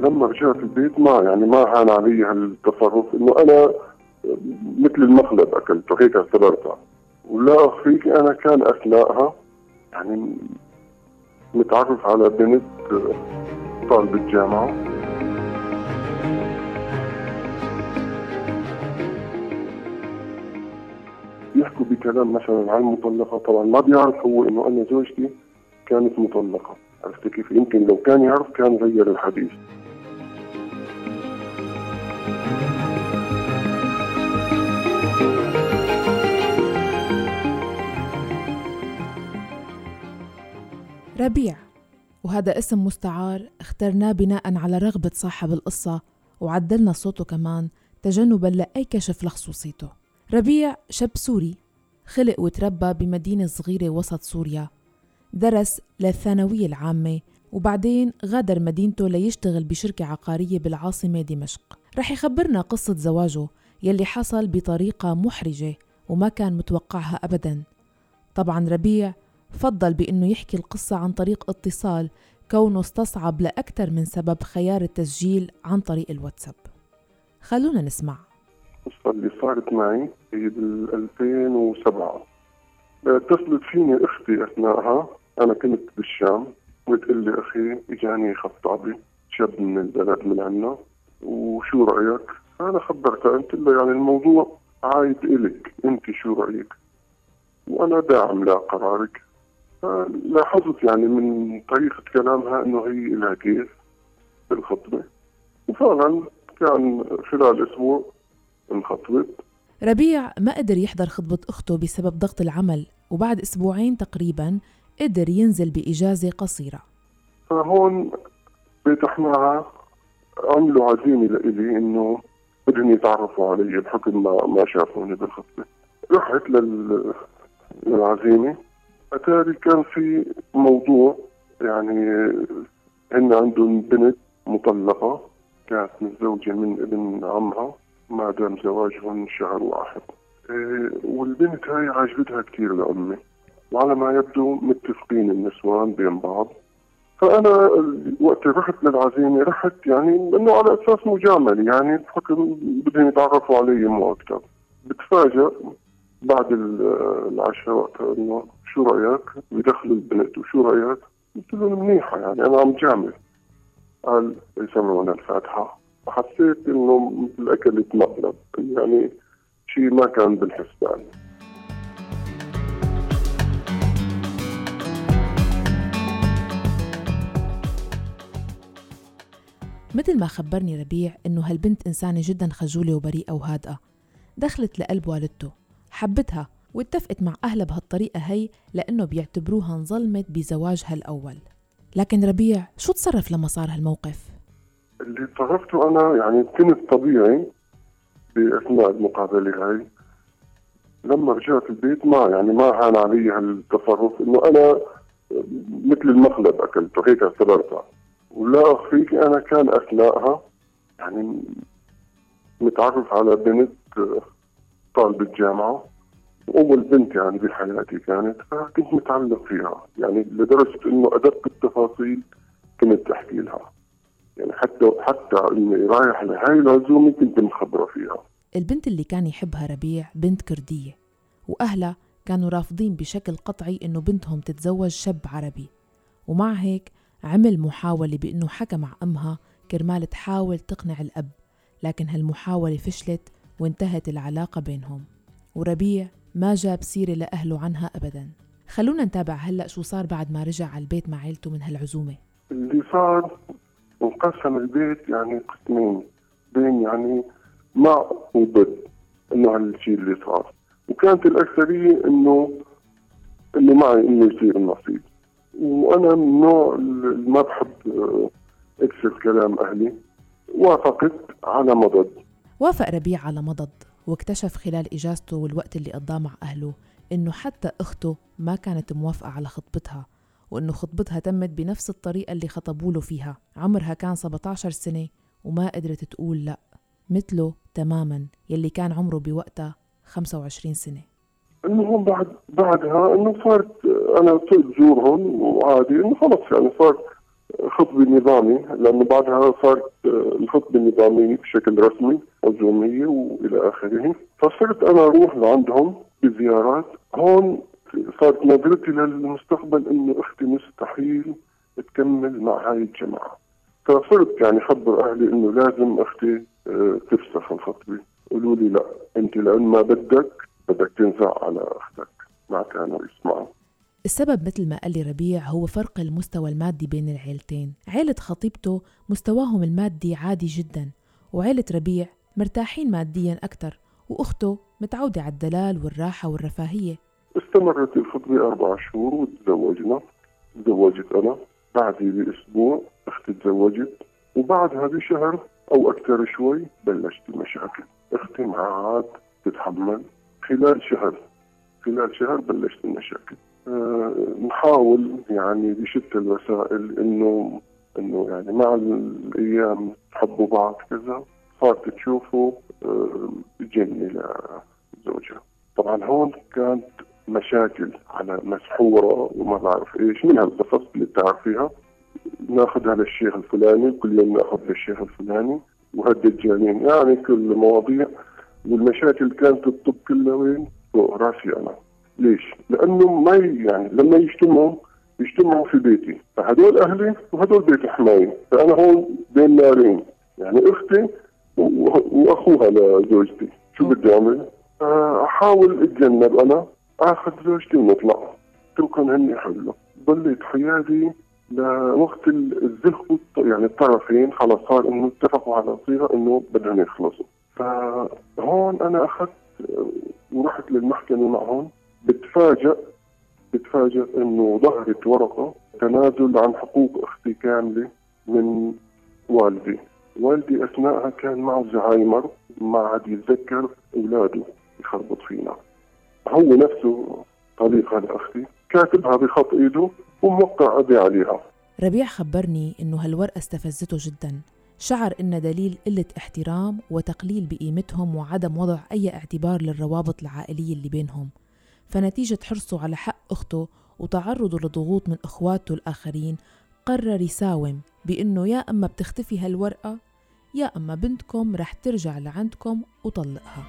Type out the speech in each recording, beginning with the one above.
لما رجعت البيت ما هان علي هالتصرف، انه انا مثل المخلب اكلته هيك اعتبرتها. ولا اخفيك انا كان اثناءها يعني متعرف على بنت طالبة جامعة. يحكوا بكلام مثلا عن المطلقة، طبعا ما بيعرف هو انه انا زوجتي كانت مطلقة. عرفت كيف؟ يمكن لو كان يعرف كان غير الحديث. ربيع، وهذا اسم مستعار اخترناه بناء على رغبة صاحب القصة، وعدلنا صوته كمان تجنباً لأي كشف لخصوصيته. ربيع شاب سوري، خلق وتربى بمدينة صغيرة وسط سوريا، درس للثانوية العامة وبعدين غادر مدينته ليشتغل بشركة عقارية بالعاصمة دمشق. رح يخبرنا قصة زواجه يلي حصل بطريقة محرجة وما كان متوقعها أبداً. طبعاً ربيع فضل بأنه يحكي القصة عن طريق اتصال، كونه استصعب لأكثر من سبب خيار التسجيل عن طريق الواتساب. خلونا نسمع. القصة اللي صارت معي هي بال2007. اتصلت فيني أختي أثناءها، أنا كنت بالشام، وتقول لي أخي إجاني خطابي شاب من البلد من عنا وشو رأيك؟ أنا خبرتها، قلت له يعني الموضوع عايد إلك، أنت شو رأيك؟ وأنا داعم لقرارك. لاحظت يعني من طريقة كلامها إنه هي لها كيف بالخطبة، وفعلا كان خلال أسبوع انخطبت. ربيع ما قدر يحضر خطبة أخته بسبب ضغط العمل، وبعد أسبوعين تقريباً قدر ينزل بإجازة قصيرة. فهون بيتحناها عملوا عزيمة لإلي إنه بدهم يتعرفوا علي بحكم ما شافوني بالخطبة. رحت للعزيمة. أتاري كان في موضوع، يعني هن عندهم بنت مطلقة كانت متزوجة من ابن عمها ما دام زواجهم شهر واحد. والبنت هاي عجبتها كتير لأمي، وعلى ما يبدو متفقين النسوان بين بعض. فأنا وقت رحت للعزيمة رحت يعني إنه على أساس مجامل، يعني بحكم بدهم يتعرفوا علي مو أكتر. بتفاجأ بعد العشاء وقتها إنه شو رأيك؟ بدخلوا البنت وشو رأيك؟ قلت له منيحة، يعني أنا عم جامل. قال يسمعون الفاتحة. حسيت إنه مثل أكلت مقلب، يعني شيء ما كان بالحسبان. مثل ما خبرني ربيع إنه هالبنت إنسانة جداً خجولة وبريئة وهادئة، دخلت لقلب والدته، حبتها واتفقت مع أهلها بهالطريقة هي لأنه بيعتبروها انظلمت بزواجها الأول. لكن ربيع شو تصرف لما صار هالموقف؟ اللي تصرفته أنا يعني كنت طبيعي بأثناء المقابلة هاي. لما رجعت البيت ما هان علي هالتصرف، إنه أنا مثل المخلب أكلته هيك اعتبرتها. ولا أخفيك أنا كان أثناءها يعني متعرف على بنت طالبة جامعة، أول بنت يعني بحياتي كانت، فكنت متعلق فيها يعني لدرجة إنه أدق التفاصيل كنت أحكي لها، يعني حتى إني رايح لهاي العزومة كنت مخبرة فيها. البنت اللي كان يحبها ربيع بنت كردية، وأهلها كانوا رافضين بشكل قطعي إنه بنتهم تتزوج شاب عربي، ومع هيك عمل محاولة بإنه حكى مع أمها كرمال تحاول تقنع الأب، لكن هالمحاولة فشلت وانتهت العلاقة بينهم، وربيع ما جاب سيرة لأهله عنها أبداً. خلونا نتابع هلأ شو صار بعد ما رجع على البيت مع عيلته من هالعزومة. اللي صار انقسم البيت يعني قسمين، بين يعني مع وضد إنه هالشيء اللي صار، وكانت الأكثرية إنه معي إنه يصير النصيب. وأنا من النوع اللي ما بحب أكسر كلام أهلي. وافقت على مضض. وافق ربيع على مضض، واكتشف خلال إجازته والوقت اللي قضاه مع أهله إنه حتى أخته ما كانت موافقة على خطبتها، وإنه خطبتها تمت بنفس الطريقة اللي خطبوله فيها. عمرها كان 17 سنة وما قدرت تقول لأ، مثله تماماً يلي كان عمره بوقتها 25 سنة. المهم بعدها إنه صارت أنا صرت زورهم، وعادي إنه خلص يعني صار خطبة نظامي، لأنه بعدها صارت الخطبة النظامية بشكل رسمي عزومية وإلى آخره. فصرت أنا أروح لعندهم بزيارات. هون صارت نظرتي للمستقبل إنه أختي مستحيل تكمل مع هاي الجماعة. فصرت يعني خبر أهلي إنه لازم أختي تفسخ الخطبة. قالوا لي لا، أنت لأن ما بدك تنزع على أختك. ما كانوا يسمعوا. السبب مثل ما قال لي ربيع هو فرق المستوى المادي بين العيلتين. عيلة خطيبته مستواهم المادي عادي جدا، وعيلة ربيع مرتاحين ماديا أكتر، وأخته متعودة على الدلال والراحة والرفاهية. استمرت الخطبة 4 شهور وتزوجنا. تزوجت أنا، بعدي بأسبوع أختي تزوجت، وبعدها بشهر أو أكثر شوي بلشت المشاكل. أختي معها تتحمل. خلال شهر بلشت المشاكل. نحاول يعني بشتى الوسائل إنه يعني مع الأيام تحبوا بعض كذا. صارت تشوفوا جنة لزوجها. طبعا هون كانت مشاكل على مسحورة وما بعرف إيش من هالقصص اللي بتعرفيها. ناخذها للشيخ الفلاني، كل يوم ناخذ للشيخ الفلاني، وهالدجالين يعني كل مواضيع. والمشاكل كانت تطب كلها وين؟ فوق راسي أنا. ليش؟ لأنه ما يعني لما يجتمعوا في بيتي، فهدول أهلي وهدول بيت حماية، فأنا هون بين نارين. يعني أختي وأخوها لزوجتي، شو بدي أعمل؟ أحاول أتجنب أنا، أخذ زوجتي ونطلع، تركن هن يحلوا. ضليت حياتي لوقت الزخ يعني الطرفين خلاص صار إنه اتفقوا على صيغة إنه بدهم يخلصوا. فهون أنا أخذت ورحت للمحكمة معهم. بتفاجأ إنه ظهرت ورقة تنازل عن حقوق أختي كاملة من والدي أثناءها كان معه زهايمر، ما عاد يتذكر أولاده، يخربط فينا. هو نفسه طليق هذا أختي كاتبها بخط إيده وموقع أبي عليها. ربيع خبرني إنه هالورقة استفزته جدا، شعر إنها دليل قلة احترام وتقليل بقيمتهم وعدم وضع أي اعتبار للروابط العائلية اللي بينهم. فنتيجة حرصه على حق أخته وتعرضه لضغوط من أخواته الآخرين، قرر يساوم بإنه يا أما بتختفي هالورقة يا أما بنتكم رح ترجع لعندكم وطلقها.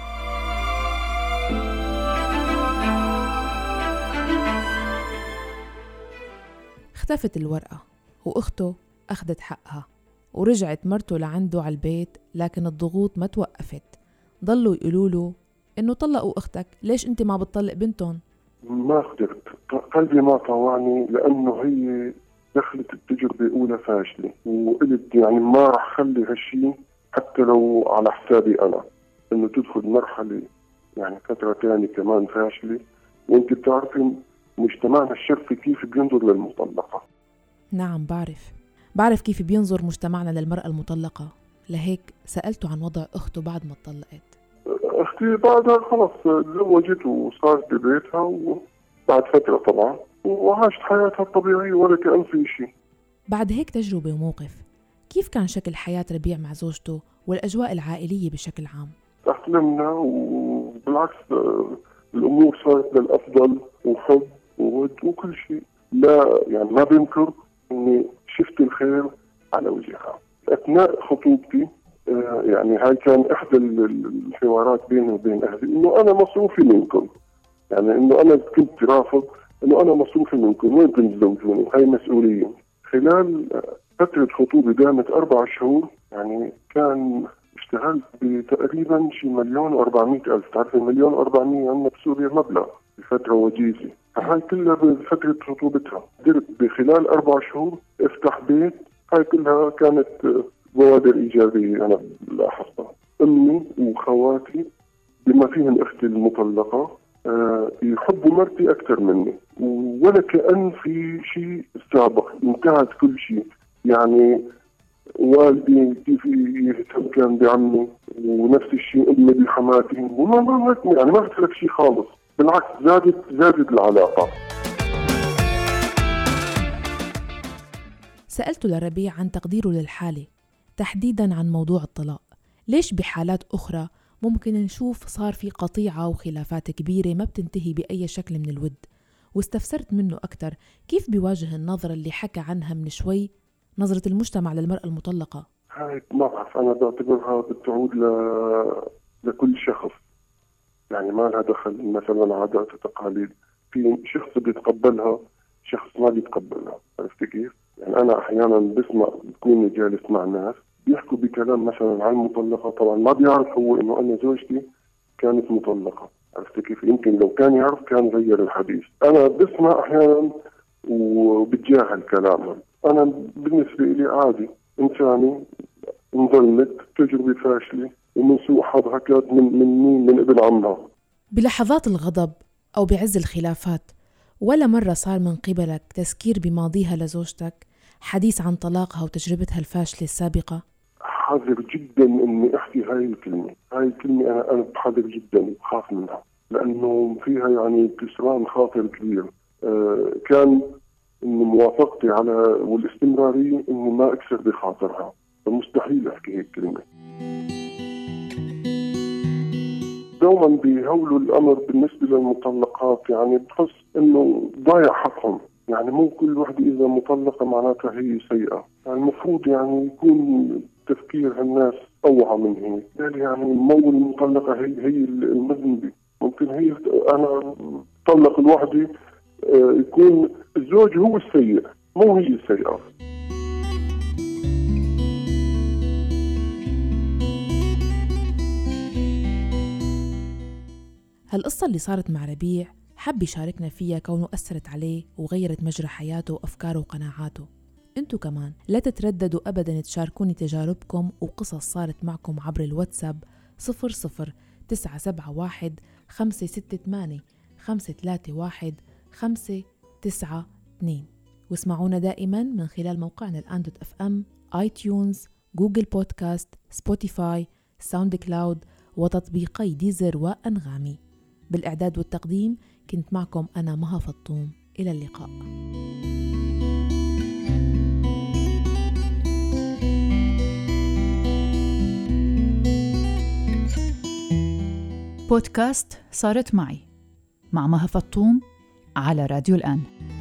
اختفت الورقة وأخته أخذت حقها، ورجعت مرته لعنده على البيت، لكن الضغوط ما توقفت. ضلوا يقولوا له إنه طلقوا أختك، ليش أنت ما بتطلق بنتهم؟ ما قدرت، قلبي ما طوعني، لأنه هي دخلت التجربة أولى فاشلة، وقلت يعني ما رح خلي هالشي حتى لو على حسابي أنا إنه تدخل مرحلة يعني فترة تانية كمان فاشلة. وأنت بتعرفي مجتمعنا الشرقي كيف بينظر للمطلقة. نعم بعرف كيف بينظر مجتمعنا للمرأة المطلقة، لهيك سألته عن وضع أخته بعد ما اتطلقت. أختي بعدها خلص تزوجت وصارت ببيتها، وبعد فترة طبعا، وعاشت حياتها الطبيعية ولا كأن في شيء. بعد هيك تجربة وموقف، كيف كان شكل حياة ربيع مع زوجته والأجواء العائلية بشكل عام؟ تأقلمنا، وبالعكس الأمور صارت للأفضل، وحب وود وكل شيء. لا يعني ما بنكر إني شفت الخير على وجهها. أثناء خطوبتي يعني هاي كان إحدى الحوارات بيني وبين أهلي، إنه أنا مصروفي منكم، يعني إنه أنا كنت رافض إنه أنا مصروفي منكم، وين تتزوجوني؟ هاي مسؤولية. خلال فترة خطوبة دامت 4 شهور، يعني كان اشتغلت بتقريبا شي 1,400,000. تعرفي 1,400,000 عندنا بسوريا مبلغ بفترة وجيزة. هاي كلها بفترة خطوبتها قدرت بخلال 4 شهور افتح بيت. هاي كلها كانت بوادر إيجابية أنا لاحظتها. أمي وخواتي بما فيهم أختي المطلقة يحبوا مرتي أكثر مني، ولا كأن في شيء سابق، انتهت كل شيء. يعني والدي كيف يهتم كان بعمي، ونفس الشيء أمي بحماتي، وما يعني ما اختلف شيء خالص، بالعكس زادت العلاقة. سألت لربيع عن تقديره للحالة، تحديداً عن موضوع الطلاق. ليش بحالات أخرى ممكن نشوف صار في قطيعة وخلافات كبيرة ما بتنتهي بأي شكل من الود، واستفسرت منه أكتر كيف بيواجه النظرة اللي حكى عنها من شوي، نظرة المجتمع للمرأة المطلقة. هاي ما بعرف، أنا بعتبرها بتعود لكل شخص، يعني ما لها دخل مثلا عادات وتقاليد، في شخص بيتقبلها شخص ما بيتقبلها. عرفت كيف؟ يعني أنا أحيانا بسمع، بكون جالس مع ناس بيحكوا بكلام مثلا عن المطلقة، طبعا ما بيعرف هو إنه أنا زوجتي كانت مطلقة. عرفت كيف؟ يمكن لو كان يعرف كان غير الحديث. أنا بسمع أحيانا وبتجاهل كلامهم. أنا بالنسبة لي عادي، إنساني، انظلمت تجربة فاشلة ومن سوء حظها كانت من ابن عمها. بلحظات الغضب أو بعز الخلافات ولا مرة صار من قبلك تذكير بماضيها لزوجتك، حديث عن طلاقها وتجربتها الفاشلة السابقة؟ حذر جدا إني أحكي هاي الكلمة أنا بحذر جدا، بخاف منها، لأنه فيها يعني كسران خاطر كبير. كان إن موافقتي على والاستمرارية إني ما أكسر بخاطرها، فمستحيل أحكي هيك كلمة. دوما بيهولوا الأمر بالنسبة للمطلقات، يعني بحس إنه ضايع حقهم. يعني مو كل وحدة إذا مطلقة معناتها هي سيئة، يعني المفروض يعني يكون تفكير الناس أوعى من هيك. يعني مو المطلقة هي المذنبة، ممكن هي أنا طلق الوحدة يكون الزوج هو السيء مو هي السيئة. هالقصة اللي صارت مع ربيع حب يشاركنا فيها كونه أثرت عليه وغيرت مجرى حياته وأفكاره وقناعاته. انتو كمان لا تترددوا أبدا تشاركوني تجاربكم وقصص صارت معكم عبر الواتساب 00971 568 531 592، واسمعونا دائما من خلال موقعنا الآن.fm، آيتيونز، جوجل بودكاست، سبوتيفاي، ساوند كلاود وتطبيقي ديزر وأنغامي. بالإعداد والتقديم كنت معكم أنا مها فطوم. إلى اللقاء. بودكاست صارت معي مع مها فطوم على راديو الآن.